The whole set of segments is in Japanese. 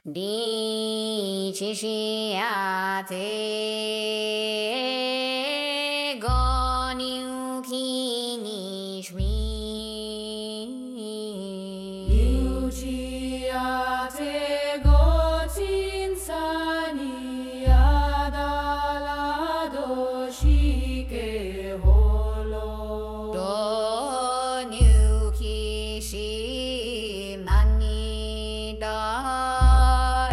りちしあてごにゅきにしみゆちあてごちんさにやだらどしけほろどにゅきしまにだ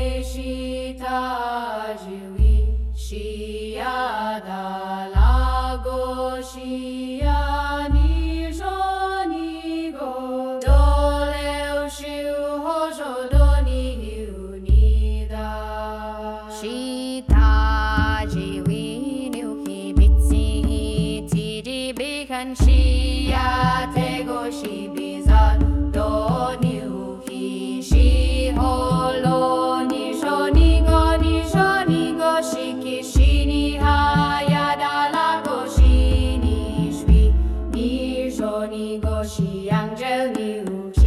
したじゅいしやだらごしやにしょにごどれうしゅほしょどにゆにだしたじゅいにゅきびつちりびかんしやてごしびざどにゅきしほろにしょにごにしょにごしきしにはやだらごしにしびにしょにごしやんじゅにうき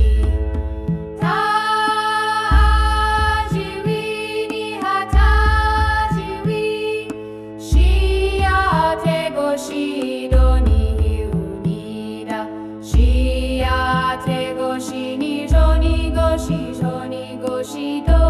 たじゅいにはたじゅいしやてごしどにゆにだしやてごしにしょにごししょにごしど